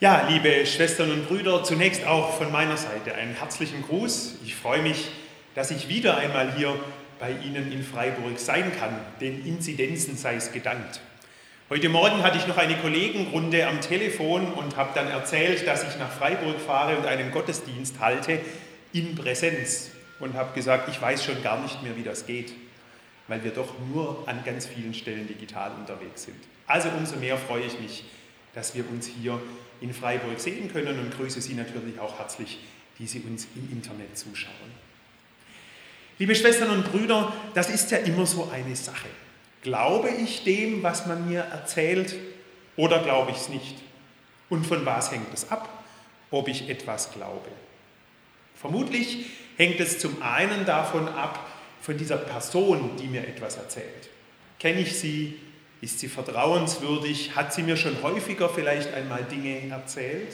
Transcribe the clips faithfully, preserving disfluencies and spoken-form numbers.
Ja, liebe Schwestern und Brüder, zunächst auch von meiner Seite einen herzlichen Gruß. Ich freue mich, dass ich wieder einmal hier bei Ihnen in Freiburg sein kann. Den Inzidenzen sei es gedankt. Heute Morgen hatte ich noch eine Kollegenrunde am Telefon und habe dann erzählt, dass ich nach Freiburg fahre und einen Gottesdienst halte in Präsenz. Und habe gesagt, ich weiß schon gar nicht mehr, wie das geht, weil wir doch nur an ganz vielen Stellen digital unterwegs sind. Also umso mehr freue ich mich, dass wir uns hier in Freiburg sehen können und grüße Sie natürlich auch herzlich, die Sie uns im Internet zuschauen. Liebe Schwestern und Brüder, das ist ja immer so eine Sache. Glaube ich dem, was man mir erzählt, oder glaube ich es nicht? Und von was hängt es ab, ob ich etwas glaube? Vermutlich hängt es zum einen davon ab, von dieser Person, die mir etwas erzählt. Kenne ich sie? Ist sie vertrauenswürdig? Hat sie mir schon häufiger vielleicht einmal Dinge erzählt?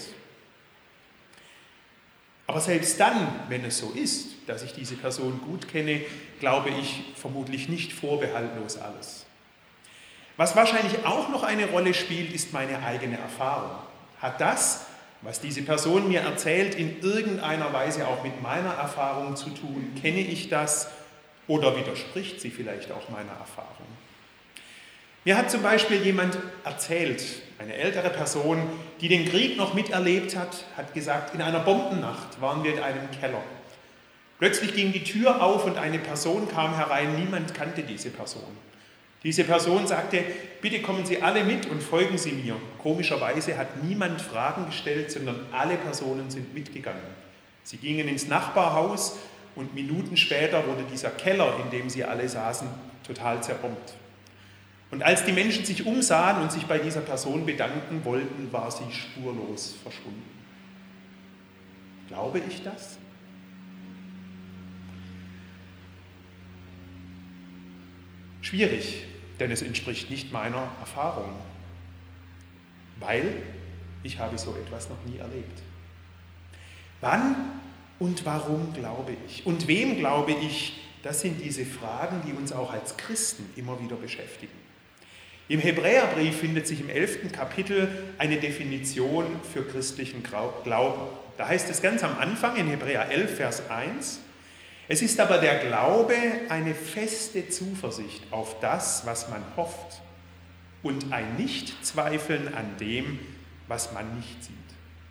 Aber selbst dann, wenn es so ist, dass ich diese Person gut kenne, glaube ich vermutlich nicht vorbehaltlos alles. Was wahrscheinlich auch noch eine Rolle spielt, ist meine eigene Erfahrung. Hat das, was diese Person mir erzählt, in irgendeiner Weise auch mit meiner Erfahrung zu tun? Kenne ich das oder widerspricht sie vielleicht auch meiner Erfahrung? Mir hat zum Beispiel jemand erzählt, eine ältere Person, die den Krieg noch miterlebt hat, hat gesagt, in einer Bombennacht waren wir in einem Keller. Plötzlich ging die Tür auf und eine Person kam herein, niemand kannte diese Person. Diese Person sagte, bitte kommen Sie alle mit und folgen Sie mir. Komischerweise hat niemand Fragen gestellt, sondern alle Personen sind mitgegangen. Sie gingen ins Nachbarhaus und Minuten später wurde dieser Keller, in dem sie alle saßen, total zerbombt. Und als die Menschen sich umsahen und sich bei dieser Person bedanken wollten, war sie spurlos verschwunden. Glaube ich das? Schwierig, denn es entspricht nicht meiner Erfahrung, weil ich habe so etwas noch nie erlebt. Wann und warum glaube ich? Und wem glaube ich? Das sind diese Fragen, die uns auch als Christen immer wieder beschäftigen. Im Hebräerbrief findet sich im elften Kapitel eine Definition für christlichen Glauben. Da heißt es ganz am Anfang in Hebräer elf, Vers eins, es ist aber der Glaube eine feste Zuversicht auf das, was man hofft, und ein Nichtzweifeln an dem, was man nicht sieht.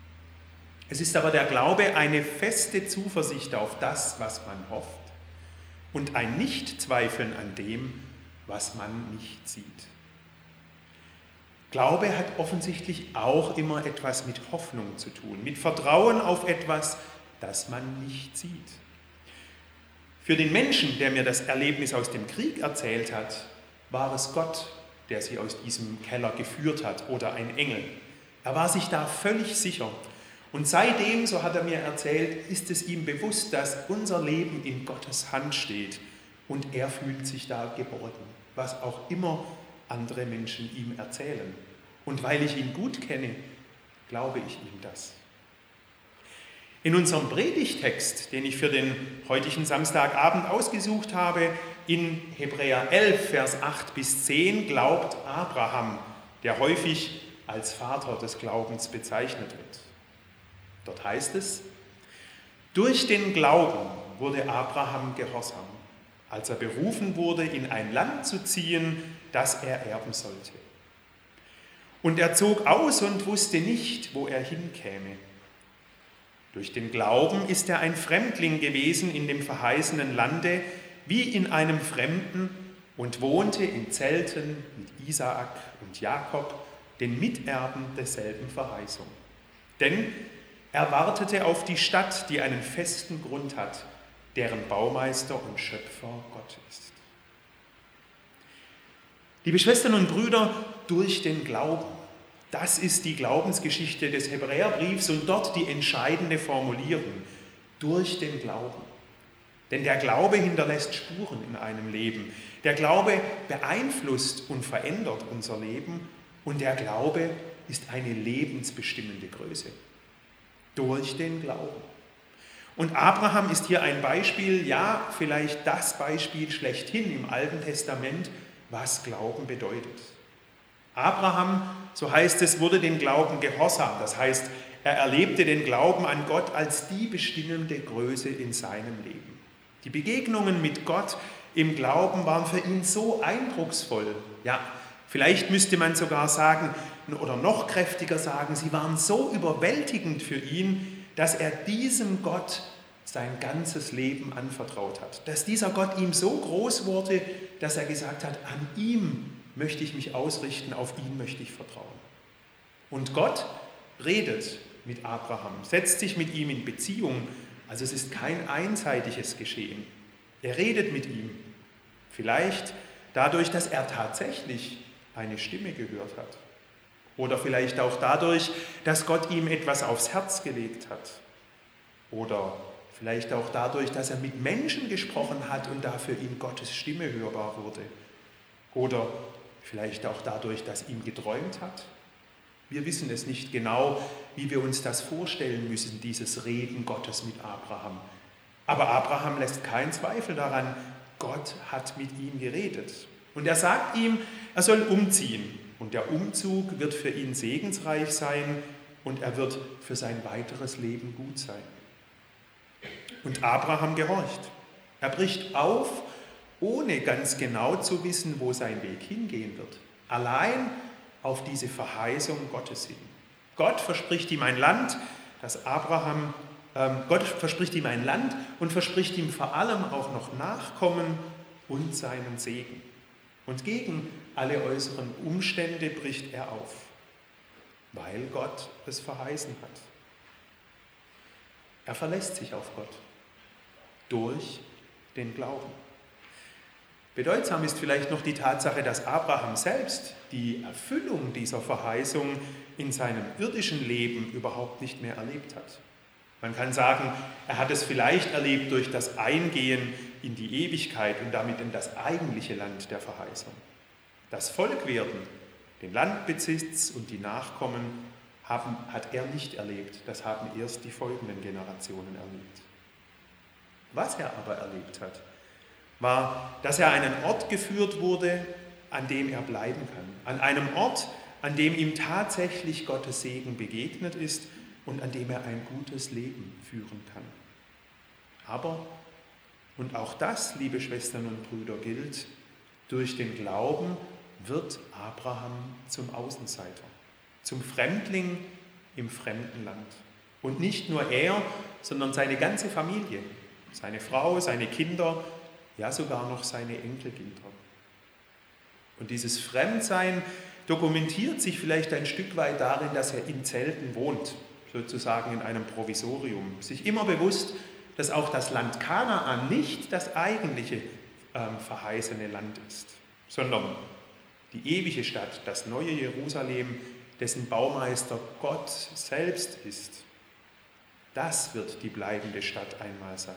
Es ist aber der Glaube eine feste Zuversicht auf das, was man hofft, und ein Nichtzweifeln an dem, was man nicht sieht. Glaube hat offensichtlich auch immer etwas mit Hoffnung zu tun, mit Vertrauen auf etwas, das man nicht sieht. Für den Menschen, der mir das Erlebnis aus dem Krieg erzählt hat, war es Gott, der sie aus diesem Keller geführt hat oder ein Engel. Er war sich da völlig sicher. Und seitdem, so hat er mir erzählt, ist es ihm bewusst, dass unser Leben in Gottes Hand steht und er fühlt sich da geborgen, was auch immer andere Menschen ihm erzählen. Und weil ich ihn gut kenne, glaube ich ihm das. In unserem Predigtext, den ich für den heutigen Samstagabend ausgesucht habe, in Hebräer elf, Vers acht bis zehn, glaubt Abraham, der häufig als Vater des Glaubens bezeichnet wird. Dort heißt es, durch den Glauben wurde Abraham gehorsam, als er berufen wurde, in ein Land zu ziehen, das er erben sollte. Und er zog aus und wusste nicht, wo er hinkäme. Durch den Glauben ist er ein Fremdling gewesen in dem verheißenen Lande, wie in einem Fremden, und wohnte in Zelten mit Isaak und Jakob, den Miterben derselben Verheißung. Denn er wartete auf die Stadt, die einen festen Grund hat, deren Baumeister und Schöpfer Gott ist. Liebe Schwestern und Brüder, durch den Glauben, das ist die Glaubensgeschichte des Hebräerbriefs und dort die entscheidende Formulierung, durch den Glauben. Denn der Glaube hinterlässt Spuren in einem Leben. Der Glaube beeinflusst und verändert unser Leben und der Glaube ist eine lebensbestimmende Größe. Durch den Glauben. Und Abraham ist hier ein Beispiel, ja, vielleicht das Beispiel schlechthin im Alten Testament, was Glauben bedeutet. Abraham so heißt es, wurde den Glauben gehorsam. Das heißt, er erlebte den Glauben an Gott als die bestimmende Größe in seinem Leben. Die Begegnungen mit Gott im Glauben waren für ihn so eindrucksvoll. Ja, vielleicht müsste man sogar sagen, oder noch kräftiger sagen, sie waren so überwältigend für ihn, dass er diesem Gott sein ganzes Leben anvertraut hat. Dass dieser Gott ihm so groß wurde, dass er gesagt hat, an ihm möchte ich mich ausrichten, auf ihn möchte ich vertrauen. Und Gott redet mit Abraham, setzt sich mit ihm in Beziehung. Also es ist kein einseitiges Geschehen. Er redet mit ihm. Vielleicht dadurch, dass er tatsächlich eine Stimme gehört hat. Oder vielleicht auch dadurch, dass Gott ihm etwas aufs Herz gelegt hat. Oder vielleicht auch dadurch, dass er mit Menschen gesprochen hat und dafür ihm Gottes Stimme hörbar wurde. Oder vielleicht auch dadurch, dass ihm geträumt hat. Wir wissen es nicht genau, wie wir uns das vorstellen müssen, dieses Reden Gottes mit Abraham. Aber Abraham lässt keinen Zweifel daran, Gott hat mit ihm geredet. Und er sagt ihm, er soll umziehen. Und der Umzug wird für ihn segensreich sein und er wird für sein weiteres Leben gut sein. Und Abraham gehorcht. Er bricht auf, ohne ganz genau zu wissen, wo sein Weg hingehen wird. Allein auf diese Verheißung Gottes hin. Gott verspricht ihm ein Land, das Abraham, ähm, Gott verspricht ihm ein Land und verspricht ihm vor allem auch noch Nachkommen und seinen Segen. Und gegen alle äußeren Umstände bricht er auf, weil Gott es verheißen hat. Er verlässt sich auf Gott durch den Glauben. Bedeutsam ist vielleicht noch die Tatsache, dass Abraham selbst die Erfüllung dieser Verheißung in seinem irdischen Leben überhaupt nicht mehr erlebt hat. Man kann sagen, er hat es vielleicht erlebt durch das Eingehen in die Ewigkeit und damit in das eigentliche Land der Verheißung. Das Volkwerden, den Landbesitz und die Nachkommen haben, hat er nicht erlebt. Das haben erst die folgenden Generationen erlebt. Was er aber erlebt hat, war, dass er an einen Ort geführt wurde, an dem er bleiben kann. An einem Ort, an dem ihm tatsächlich Gottes Segen begegnet ist und an dem er ein gutes Leben führen kann. Aber, und auch das, liebe Schwestern und Brüder, gilt, durch den Glauben wird Abraham zum Außenseiter, zum Fremdling im fremden Land. Und nicht nur er, sondern seine ganze Familie, seine Frau, seine Kinder, ja sogar noch seine Enkelkinder. Und dieses Fremdsein dokumentiert sich vielleicht ein Stück weit darin, dass er in Zelten wohnt, sozusagen in einem Provisorium, sich immer bewusst, dass auch das Land Kanaan nicht das eigentliche ähm, verheißene Land ist, sondern die ewige Stadt, das neue Jerusalem, dessen Baumeister Gott selbst ist. Das wird die bleibende Stadt einmal sein.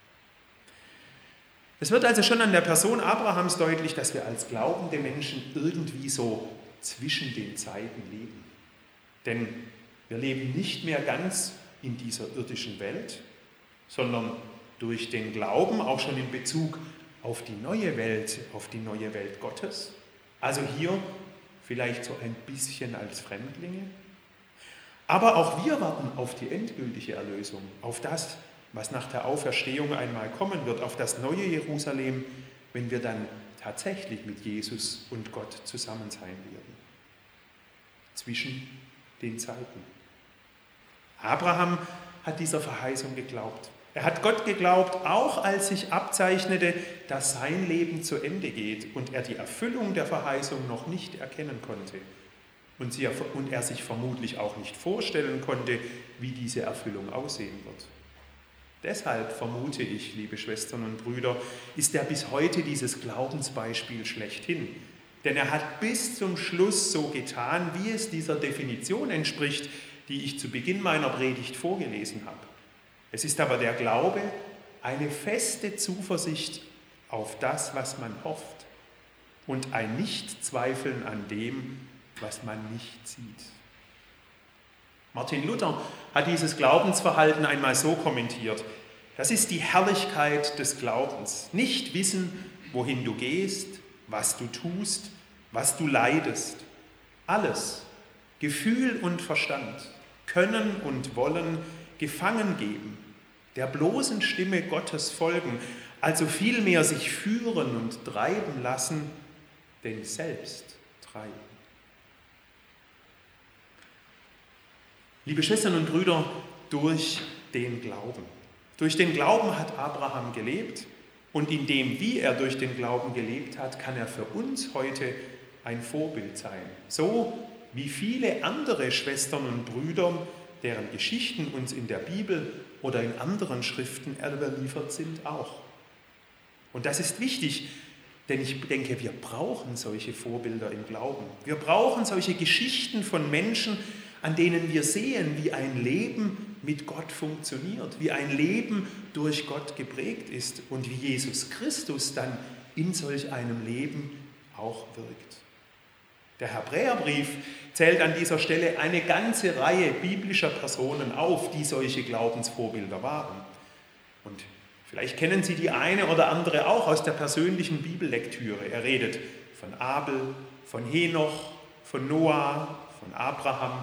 Es wird also schon an der Person Abrahams deutlich, dass wir als glaubende Menschen irgendwie so zwischen den Zeiten leben. Denn wir leben nicht mehr ganz in dieser irdischen Welt, sondern durch den Glauben auch schon in Bezug auf die neue Welt, auf die neue Welt Gottes. Also hier vielleicht so ein bisschen als Fremdlinge. Aber auch wir warten auf die endgültige Erlösung, auf das, was nach der Auferstehung einmal kommen wird, auf das neue Jerusalem, wenn wir dann tatsächlich mit Jesus und Gott zusammen sein werden. Zwischen den Zeiten. Abraham hat dieser Verheißung geglaubt. Er hat Gott geglaubt, auch als sich abzeichnete, dass sein Leben zu Ende geht und er die Erfüllung der Verheißung noch nicht erkennen konnte. Und, sie, und er sich vermutlich auch nicht vorstellen konnte, wie diese Erfüllung aussehen wird. Deshalb vermute ich, liebe Schwestern und Brüder, ist er bis heute dieses Glaubensbeispiel schlechthin. Denn er hat bis zum Schluss so getan, wie es dieser Definition entspricht, die ich zu Beginn meiner Predigt vorgelesen habe. Es ist aber der Glaube, eine feste Zuversicht auf das, was man hofft und ein Nichtzweifeln an dem, was man nicht sieht. Martin Luther hat dieses Glaubensverhalten einmal so kommentiert: Das ist die Herrlichkeit des Glaubens. Nicht wissen, wohin du gehst, was du tust, was du leidest. Alles Gefühl und Verstand, Können und Wollen gefangen geben, der bloßen Stimme Gottes folgen, also vielmehr sich führen und treiben lassen, denn selbst treiben. Liebe Schwestern und Brüder, durch den Glauben. Durch den Glauben hat Abraham gelebt und in dem, wie er durch den Glauben gelebt hat, kann er für uns heute ein Vorbild sein. So wie viele andere Schwestern und Brüder, deren Geschichten uns in der Bibel oder in anderen Schriften überliefert sind, auch. Und das ist wichtig, denn ich denke, wir brauchen solche Vorbilder im Glauben. Wir brauchen solche Geschichten von Menschen, an denen wir sehen, wie ein Leben mit Gott funktioniert, wie ein Leben durch Gott geprägt ist und wie Jesus Christus dann in solch einem Leben auch wirkt. Der Hebräerbrief zählt an dieser Stelle eine ganze Reihe biblischer Personen auf, die solche Glaubensvorbilder waren. Und vielleicht kennen Sie die eine oder andere auch aus der persönlichen Bibellektüre. Er redet von Abel, von Henoch, von Noah, von Abraham,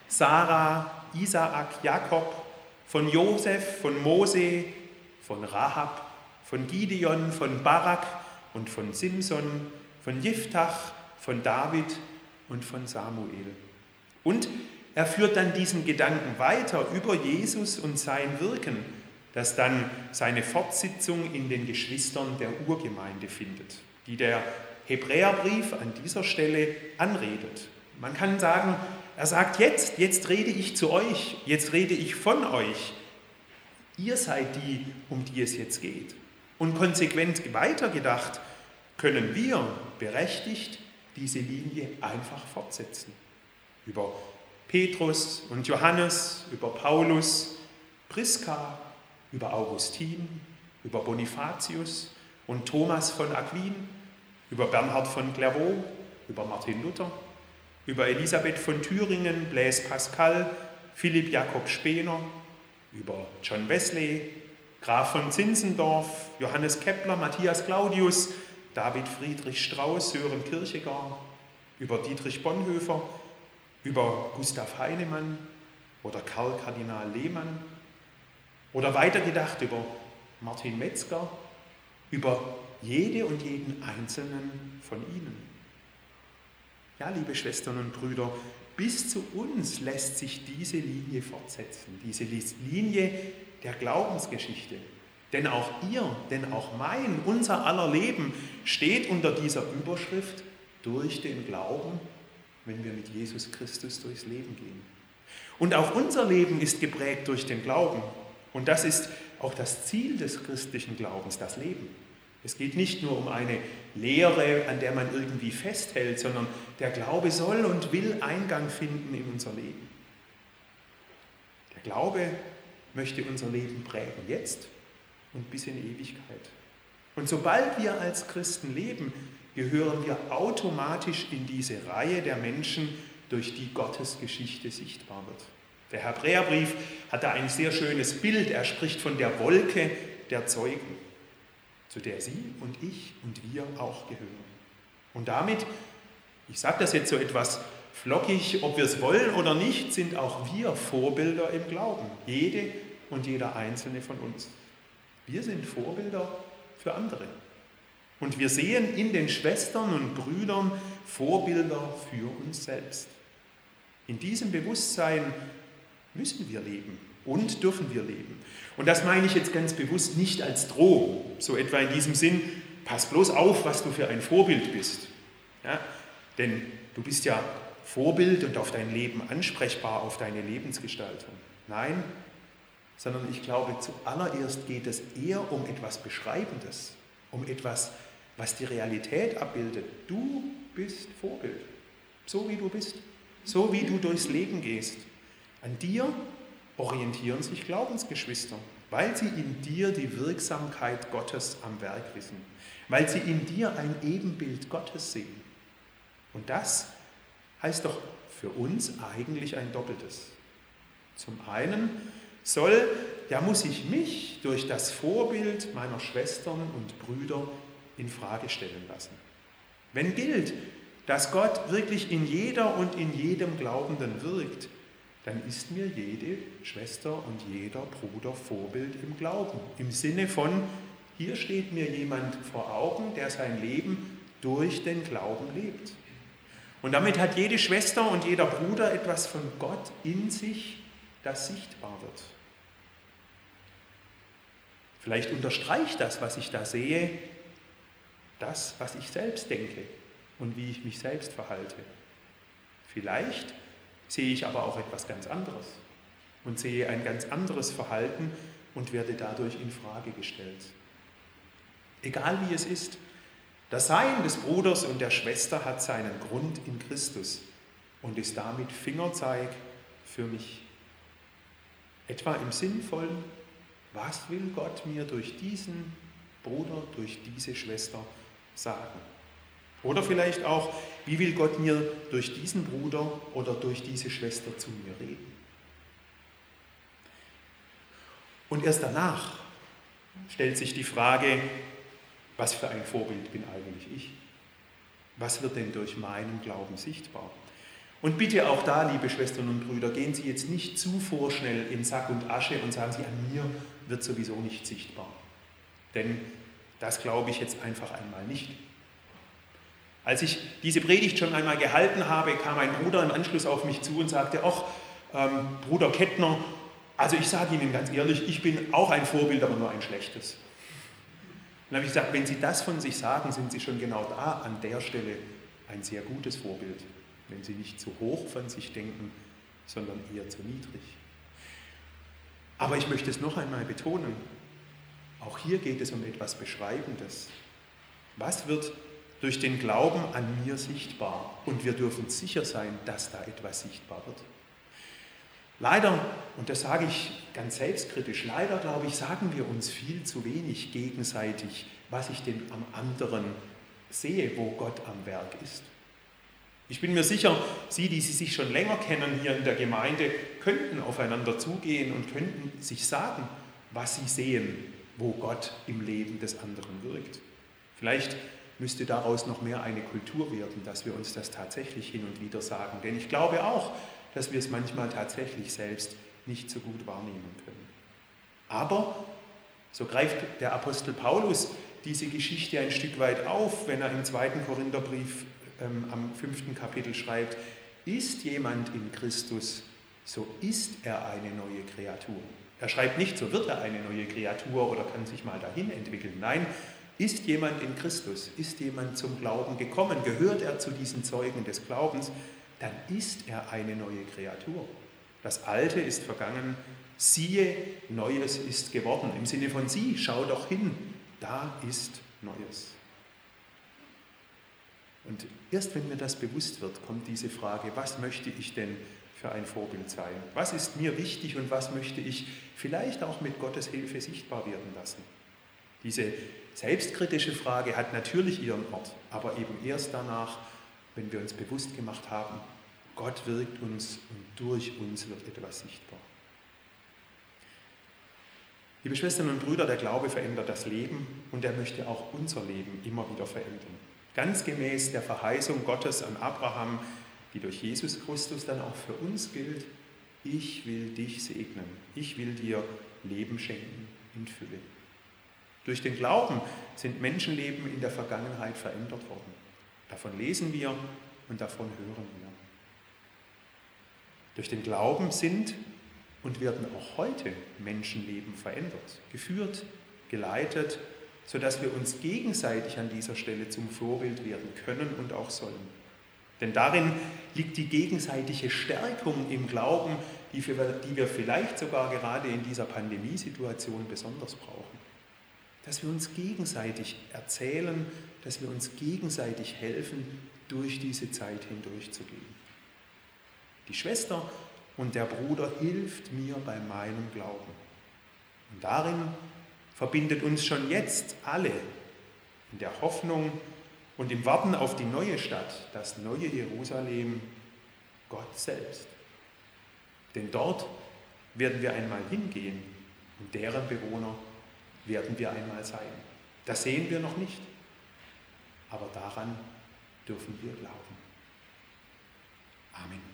Sarah, Isaak, Jakob, von Josef, von Mose, von Rahab, von Gideon, von Barak und von Simson, von Jiftach, von David und von Samuel. Und er führt dann diesen Gedanken weiter über Jesus und sein Wirken, das dann seine Fortsetzung in den Geschwistern der Urgemeinde findet, die der Hebräerbrief an dieser Stelle anredet. Man kann sagen, er sagt jetzt, jetzt rede ich zu euch, jetzt rede ich von euch. Ihr seid die, um die es jetzt geht. Und konsequent weitergedacht, können wir berechtigt diese Linie einfach fortsetzen. Über Petrus und Johannes, über Paulus, Priska, über Augustin, über Bonifatius und Thomas von Aquin, über Bernhard von Clairvaux, über Martin Luther, über Elisabeth von Thüringen, Blaise Pascal, Philipp Jakob Spener, über John Wesley, Graf von Zinzendorf, Johannes Kepler, Matthias Claudius, David Friedrich Strauß, Sören Kierkegaard, über Dietrich Bonhoeffer, über Gustav Heinemann oder Karl Kardinal Lehmann oder weitergedacht über Martin Metzger, über jede und jeden Einzelnen von Ihnen. Ja, liebe Schwestern und Brüder, bis zu uns lässt sich diese Linie fortsetzen, diese Linie der Glaubensgeschichte. Denn auch ihr, denn auch mein, unser aller Leben steht unter dieser Überschrift durch den Glauben, wenn wir mit Jesus Christus durchs Leben gehen. Und auch unser Leben ist geprägt durch den Glauben. Und das ist auch das Ziel des christlichen Glaubens, das Leben. Es geht nicht nur um eine Lehre, an der man irgendwie festhält, sondern der Glaube soll und will Eingang finden in unser Leben. Der Glaube möchte unser Leben prägen, jetzt und bis in Ewigkeit. Und sobald wir als Christen leben, gehören wir automatisch in diese Reihe der Menschen, durch die Gottes Geschichte sichtbar wird. Der Hebräerbrief hat da ein sehr schönes Bild. Er spricht von der Wolke der Zeugen, zu der Sie und ich und wir auch gehören. Und damit, ich sage das jetzt so etwas flockig, ob wir es wollen oder nicht, sind auch wir Vorbilder im Glauben. Jede und jeder Einzelne von uns. Wir sind Vorbilder für andere. Und wir sehen in den Schwestern und Brüdern Vorbilder für uns selbst. In diesem Bewusstsein müssen wir leben und dürfen wir leben. Und das meine ich jetzt ganz bewusst nicht als Drohung, so etwa in diesem Sinn, pass bloß auf, was du für ein Vorbild bist. Ja, denn du bist ja Vorbild und auf dein Leben ansprechbar, auf deine Lebensgestaltung. Nein, sondern ich glaube, zuallererst geht es eher um etwas Beschreibendes, um etwas, was die Realität abbildet. Du bist Vorbild, so wie du bist, so wie du durchs Leben gehst. An dir orientieren sich Glaubensgeschwister, weil sie in dir die Wirksamkeit Gottes am Werk wissen, weil sie in dir ein Ebenbild Gottes sehen. Und das heißt doch für uns eigentlich ein Doppeltes. Zum einen soll, ja muss ich mich durch das Vorbild meiner Schwestern und Brüder in Frage stellen lassen. Wenn gilt, dass Gott wirklich in jeder und in jedem Glaubenden wirkt, dann ist mir jede Schwester und jeder Bruder Vorbild im Glauben. Im Sinne von, hier steht mir jemand vor Augen, der sein Leben durch den Glauben lebt. Und damit hat jede Schwester und jeder Bruder etwas von Gott in sich, das sichtbar wird. Vielleicht unterstreicht das, was ich da sehe, das, was ich selbst denke und wie ich mich selbst verhalte. Vielleicht sehe ich aber auch etwas ganz anderes und sehe ein ganz anderes Verhalten und werde dadurch in Frage gestellt. Egal wie es ist, das Sein des Bruders und der Schwester hat seinen Grund in Christus und ist damit Fingerzeig für mich. Etwa im Sinnvollen, was will Gott mir durch diesen Bruder, durch diese Schwester sagen? Oder vielleicht auch, wie will Gott mir durch diesen Bruder oder durch diese Schwester zu mir reden? Und erst danach stellt sich die Frage, was für ein Vorbild bin eigentlich ich? Was wird denn durch meinen Glauben sichtbar? Und bitte auch da, liebe Schwestern und Brüder, gehen Sie jetzt nicht zu vorschnell in Sack und Asche und sagen Sie, an mir wird sowieso nicht sichtbar. Denn das glaube ich jetzt einfach einmal nicht. Als ich diese Predigt schon einmal gehalten habe, kam ein Bruder im Anschluss auf mich zu und sagte, ach, ähm, Bruder Kettner, also ich sage Ihnen ganz ehrlich, ich bin auch ein Vorbild, aber nur ein schlechtes. Dann habe ich gesagt, wenn Sie das von sich sagen, sind Sie schon genau da, an der Stelle ein sehr gutes Vorbild. Wenn Sie nicht zu hoch von sich denken, sondern eher zu niedrig. Aber ich möchte es noch einmal betonen, auch hier geht es um etwas Beschreibendes. Was wird durch den Glauben an mir sichtbar? Und wir dürfen sicher sein, dass da etwas sichtbar wird. Leider, und das sage ich ganz selbstkritisch, leider, glaube ich, sagen wir uns viel zu wenig gegenseitig, was ich denn am anderen sehe, wo Gott am Werk ist. Ich bin mir sicher, Sie, die Sie sich schon länger kennen hier in der Gemeinde, könnten aufeinander zugehen und könnten sich sagen, was Sie sehen, wo Gott im Leben des anderen wirkt. Vielleicht müsste daraus noch mehr eine Kultur werden, dass wir uns das tatsächlich hin und wieder sagen. Denn ich glaube auch, dass wir es manchmal tatsächlich selbst nicht so gut wahrnehmen können. Aber so greift der Apostel Paulus diese Geschichte ein Stück weit auf, wenn er im zweiten Korintherbrief ähm, am fünften Kapitel schreibt, ist jemand in Christus, so ist er eine neue Kreatur. Er schreibt nicht, so wird er eine neue Kreatur oder kann sich mal dahin entwickeln. Nein, ist jemand in Christus, ist jemand zum Glauben gekommen, gehört er zu diesen Zeugen des Glaubens, dann ist er eine neue Kreatur. Das Alte ist vergangen, siehe, Neues ist geworden. Im Sinne von sieh, schau doch hin, da ist Neues. Und erst wenn mir das bewusst wird, kommt diese Frage, was möchte ich denn für ein Vorbild sein? Was ist mir wichtig und was möchte ich vielleicht auch mit Gottes Hilfe sichtbar werden lassen? Diese selbstkritische Frage hat natürlich ihren Ort, aber eben erst danach, wenn wir uns bewusst gemacht haben, Gott wirkt uns und durch uns wird etwas sichtbar. Liebe Schwestern und Brüder, der Glaube verändert das Leben und er möchte auch unser Leben immer wieder verändern. Ganz gemäß der Verheißung Gottes an Abraham, die durch Jesus Christus dann auch für uns gilt, ich will dich segnen, ich will dir Leben schenken in Fülle. Durch den Glauben sind Menschenleben in der Vergangenheit verändert worden. Davon lesen wir und davon hören wir. Durch den Glauben sind und werden auch heute Menschenleben verändert, geführt, geleitet, sodass wir uns gegenseitig an dieser Stelle zum Vorbild werden können und auch sollen. Denn darin liegt die gegenseitige Stärkung im Glauben, die wir, die wir vielleicht sogar gerade in dieser Pandemiesituation besonders brauchen. Dass wir uns gegenseitig erzählen, dass wir uns gegenseitig helfen, durch diese Zeit hindurchzugehen. Die Schwester und der Bruder hilft mir bei meinem Glauben. Und darin verbindet uns schon jetzt alle in der Hoffnung und im Warten auf die neue Stadt, das neue Jerusalem, Gott selbst. Denn dort werden wir einmal hingehen und deren Bewohner werden wir einmal sein. Das sehen wir noch nicht, aber daran dürfen wir glauben. Amen.